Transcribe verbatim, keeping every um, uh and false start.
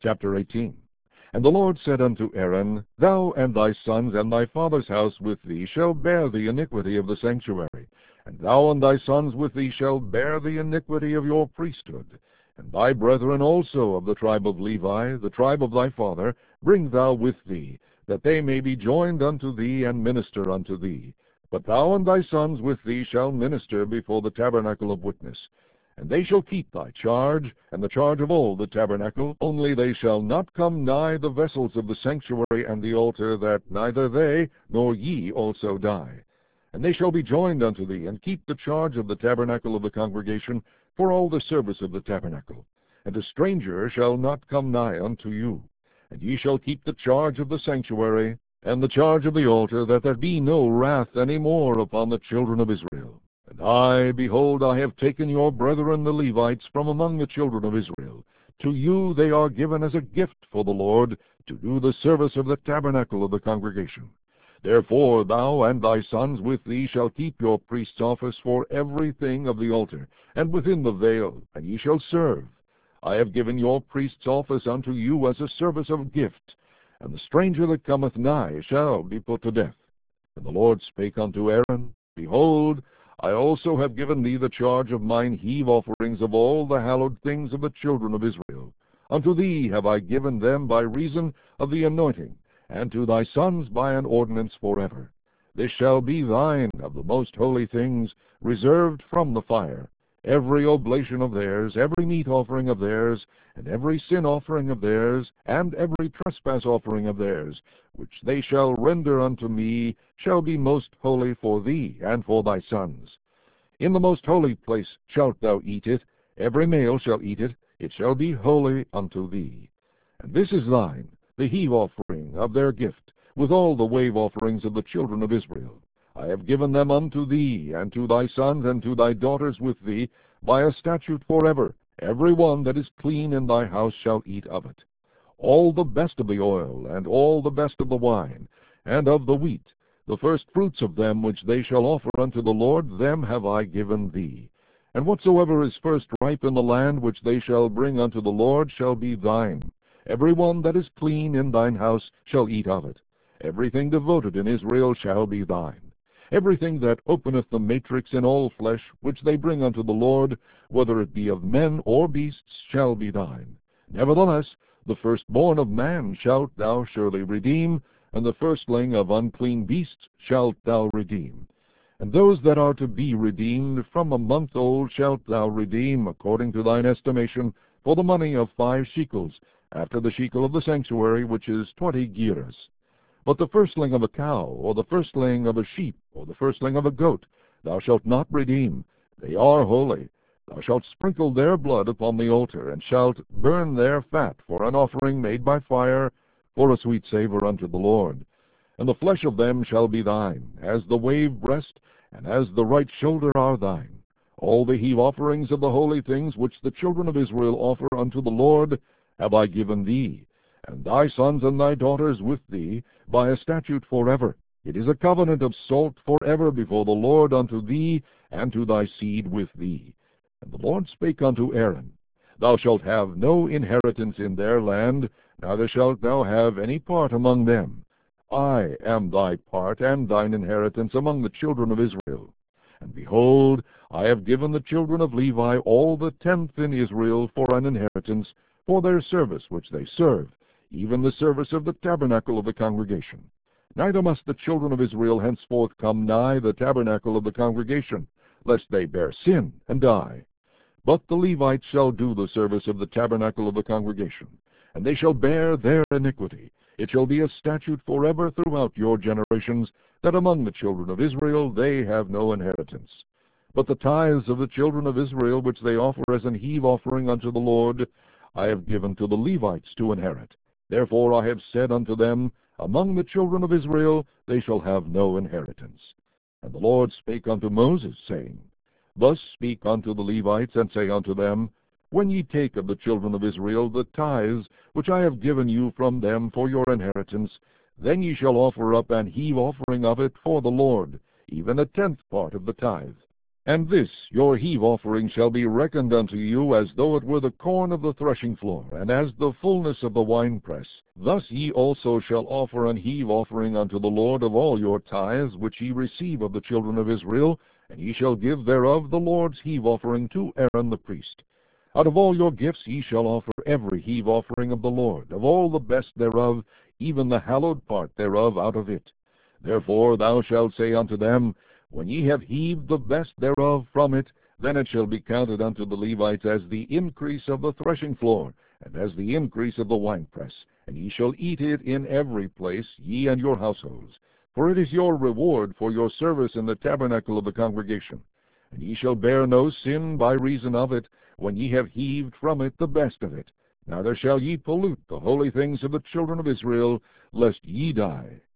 Chapter eighteen. And the Lord said unto Aaron, Thou and thy sons and thy father's house with thee shall bear the iniquity of the sanctuary, and thou and thy sons with thee shall bear the iniquity of your priesthood. And thy brethren also of the tribe of Levi, the tribe of thy father, bring thou with thee, that they may be joined unto thee and minister unto thee. But thou and thy sons with thee shall minister before the tabernacle of witness. And they shall keep thy charge, and the charge of all the tabernacle, only they shall not come nigh the vessels of the sanctuary and the altar, that neither they nor ye also die. And they shall be joined unto thee, and keep the charge of the tabernacle of the congregation, for all the service of the tabernacle. And a stranger shall not come nigh unto you. And ye shall keep the charge of the sanctuary, and the charge of the altar, that there be no wrath any more upon the children of Israel. And I, behold, I have taken your brethren the Levites from among the children of Israel. To you they are given as a gift for the Lord, to do the service of the tabernacle of the congregation. Therefore thou and thy sons with thee shall keep your priest's office for everything of the altar, and within the veil, and ye shall serve. I have given your priest's office unto you as a service of gift, and the stranger that cometh nigh shall be put to death. And the Lord spake unto Aaron, Behold, I also have given thee the charge of mine heave offerings of all the hallowed things of the children of Israel. Unto thee have I given them by reason of the anointing, and to thy sons by an ordinance forever. This shall be thine of the most holy things, reserved from the fire, every oblation of theirs, every meat offering of theirs, and every sin offering of theirs, and every trespass offering of theirs, which they shall render unto me, shall be most holy for thee and for thy sons. In the most holy place shalt thou eat it, every male shall eat it, it shall be holy unto thee. And this is thine, the heave offering of their gift, with all the wave offerings of the children of Israel. I have given them unto thee, and to thy sons, and to thy daughters with thee, by a statute forever. Every one that is clean in thy house shall eat of it. All the best of the oil, and all the best of the wine, and of the wheat, the first fruits of them which they shall offer unto the Lord, them have I given thee. And whatsoever is first ripe in the land which they shall bring unto the Lord shall be thine. Every one that is clean in thine house shall eat of it. Everything devoted in Israel shall be thine. Everything that openeth the matrix in all flesh, which they bring unto the Lord, whether it be of men or beasts, shall be thine. Nevertheless, the firstborn of man shalt thou surely redeem, and the firstling of unclean beasts shalt thou redeem. And those that are to be redeemed from a month old shalt thou redeem, according to thine estimation, for the money of five shekels, after the shekel of the sanctuary, which is twenty gerahs. But the firstling of a cow, or the firstling of a sheep, or the firstling of a goat, thou shalt not redeem. They are holy. Thou shalt sprinkle their blood upon the altar, and shalt burn their fat for an offering made by fire, for a sweet savour unto the Lord. And the flesh of them shall be thine, as the wave breast, and as the right shoulder are thine. All the heave offerings of the holy things which the children of Israel offer unto the Lord have I given thee, and thy sons and thy daughters with thee, by a statute forever. It is a covenant of salt forever before the Lord unto thee, and to thy seed with thee. And the Lord spake unto Aaron, Thou shalt have no inheritance in their land, neither shalt thou have any part among them. I am thy part and thine inheritance among the children of Israel. And behold, I have given the children of Levi all the tenth in Israel for an inheritance, for their service which they serve, even the service of the tabernacle of the congregation. Neither must the children of Israel henceforth come nigh the tabernacle of the congregation, lest they bear sin and die. But the Levites shall do the service of the tabernacle of the congregation, and they shall bear their iniquity. It shall be a statute forever throughout your generations, that among the children of Israel they have no inheritance. But the tithes of the children of Israel, which they offer as an heave offering unto the Lord, I have given to the Levites to inherit. Therefore I have said unto them, Among the children of Israel they shall have no inheritance. And the Lord spake unto Moses, saying, Thus speak unto the Levites, and say unto them, When ye take of the children of Israel the tithes, which I have given you from them for your inheritance, then ye shall offer up an heave offering of it for the Lord, even a tenth part of the tithe. And this your heave offering shall be reckoned unto you as though it were the corn of the threshing floor, and as the fullness of the winepress. Thus ye also shall offer an heave offering unto the Lord of all your tithes, which ye receive of the children of Israel, and ye shall give thereof the Lord's heave offering to Aaron the priest. Out of all your gifts ye shall offer every heave offering of the Lord, of all the best thereof, even the hallowed part thereof out of it. Therefore thou shalt say unto them, When ye have heaved the best thereof from it, then it shall be counted unto the Levites as the increase of the threshing floor, and as the increase of the winepress, and ye shall eat it in every place, ye and your households. For it is your reward for your service in the tabernacle of the congregation. And ye shall bear no sin by reason of it, when ye have heaved from it the best of it. Neither shall ye pollute the holy things of the children of Israel, lest ye die.